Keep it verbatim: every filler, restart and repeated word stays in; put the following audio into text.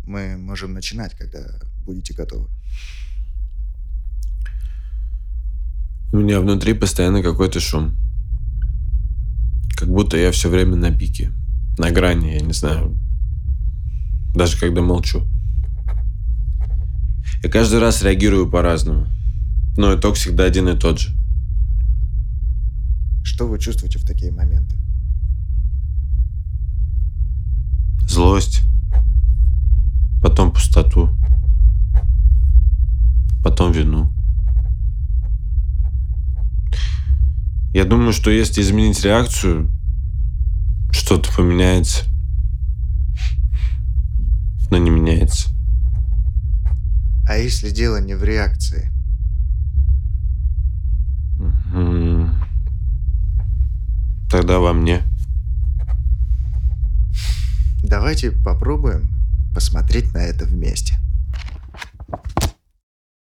Мы можем начинать, когда будете готовы. У меня внутри постоянно какой-то шум. Как будто я все время на пике. На грани, я не знаю. Даже когда молчу. Я каждый раз реагирую по-разному. Но итог всегда один и тот же. Что вы чувствуете в такие моменты? Злость. Потом пустоту. Потом вину. Я думаю, что если изменить реакцию, что-то поменяется. Но не меняется. А если дело не в реакции? Мгм. Тогда во мне. Давайте попробуем посмотреть на это вместе.